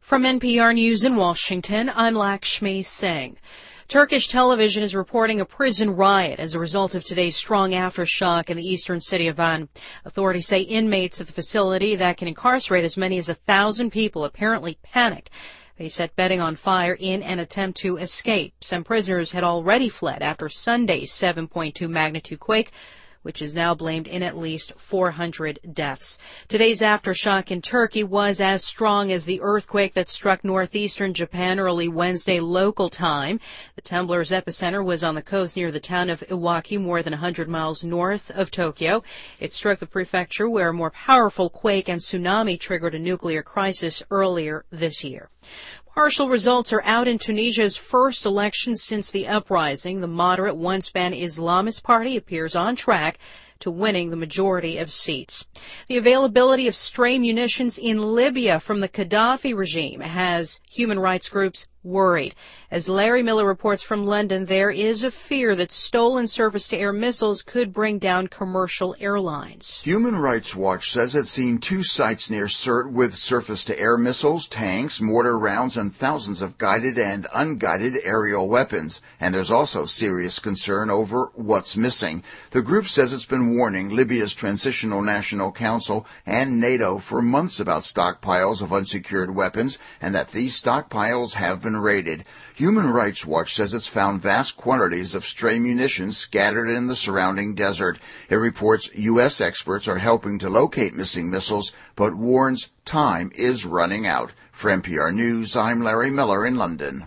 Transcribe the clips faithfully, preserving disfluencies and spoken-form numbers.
From N P R News in Washington, I'm Lakshmi Singh. Turkish television is reporting a prison riot as a result of today's strong aftershock in the eastern city of Van. Authorities say inmates at the facility that can incarcerate as many as a thousand people apparently panicked. They set bedding on fire in an attempt to escape. Some prisoners had already fled after Sunday's seven point two magnitude quake, which is now blamed in at least four hundred deaths. Today's aftershock in Turkey was as strong as the earthquake that struck northeastern Japan early Wednesday local time. The trembler's epicenter was on the coast near the town of Iwaki, more than one hundred miles north of Tokyo. It struck the prefecture where a more powerful quake and tsunami triggered a nuclear crisis earlier this year. Partial results are out in Tunisia's first election since the uprising. The moderate one-span Islamist party appears on track to winning the majority of seats. The availability of stray munitions in Libya from the Gaddafi regime has human rights groups worried. As Larry Miller reports from London, there is a fear that stolen surface-to-air missiles could bring down commercial airlines. Human Rights Watch says it's seen two sites near Sirte with surface-to-air missiles, tanks, mortar rounds, and thousands of guided and unguided aerial weapons. And there's also serious concern over what's missing. The group says it's been warning Libya's Transitional National Council and NATO for months about stockpiles of unsecured weapons and that these stockpiles have been raided. Human Rights Watch says it's found vast quantities of stray munitions scattered in the surrounding desert. It reports U S experts are helping to locate missing missiles, but warns time is running out. For N P R News, I'm Larry Miller in London.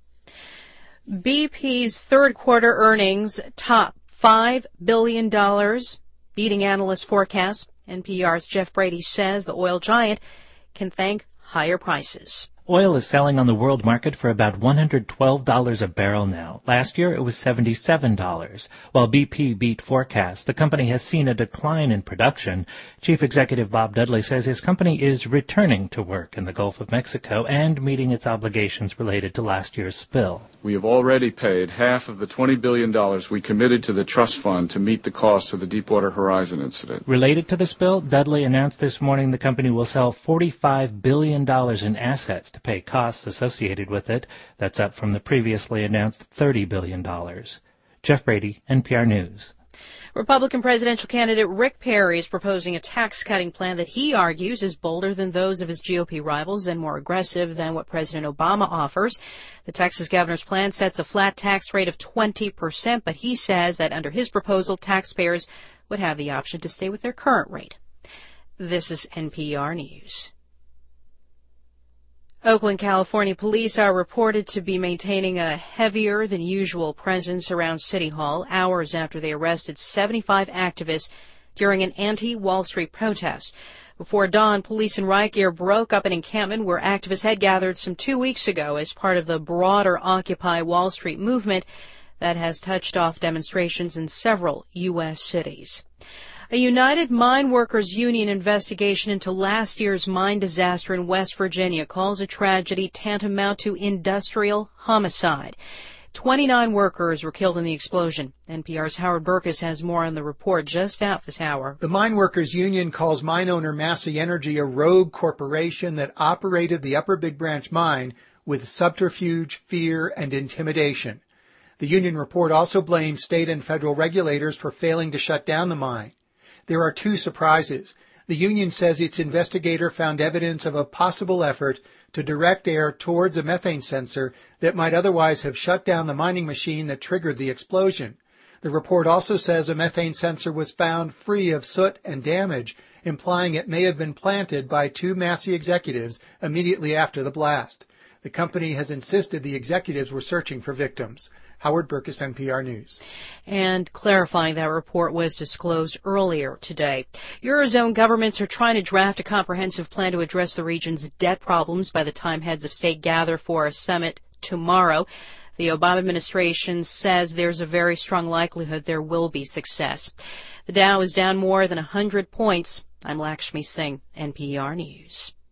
B P's third quarter earnings top five billion dollars, beating analyst forecasts. N P R's Jeff Brady says the oil giant can thank higher prices. Oil is selling on the world market for about one hundred twelve dollars a barrel now. Last year it was seventy-seven dollars. While B P beat forecasts, the company has seen a decline in production. Chief Executive Bob Dudley says his company is returning to work in the Gulf of Mexico and meeting its obligations related to last year's spill. We have already paid half of the twenty billion dollars we committed to the trust fund to meet the cost of the Deepwater Horizon incident. Related to the spill, Dudley announced this morning the company will sell forty-five billion dollars in assets to pay costs associated with it. That's up from the previously announced thirty billion dollars. Jeff Brady, N P R News. Republican presidential candidate Rick Perry is proposing a tax-cutting plan that he argues is bolder than those of his G O P rivals and more aggressive than what President Obama offers. The Texas governor's plan sets a flat tax rate of twenty percent, but he says that under his proposal, taxpayers would have the option to stay with their current rate. This is N P R News. Oakland, California police are reported to be maintaining a heavier than usual presence around City Hall hours after they arrested seventy-five activists during an anti-Wall Street protest. Before dawn, police in riot gear broke up an encampment where activists had gathered some two weeks ago as part of the broader Occupy Wall Street movement that has touched off demonstrations in several U S cities. A United Mine Workers Union investigation into last year's mine disaster in West Virginia calls a tragedy tantamount to industrial homicide. twenty-nine workers were killed in the explosion. N P R's Howard Burkus has more on the report just out this hour. The Mine Workers Union calls mine owner Massey Energy a rogue corporation that operated the Upper Big Branch mine with subterfuge, fear, and intimidation. The union report also blames state and federal regulators for failing to shut down the mine. There are two surprises. The union says its investigator found evidence of a possible effort to direct air towards a methane sensor that might otherwise have shut down the mining machine that triggered the explosion. The report also says a methane sensor was found free of soot and damage, implying it may have been planted by two Massey executives immediately after the blast. The company has insisted the executives were searching for victims. Howard Burkus, N P R News. And clarifying that report was disclosed earlier today. Eurozone governments are trying to draft a comprehensive plan to address the region's debt problems by the time heads of state gather for a summit tomorrow. The Obama administration says there's a very strong likelihood there will be success. The Dow is down more than one hundred points. I'm Lakshmi Singh, N P R News.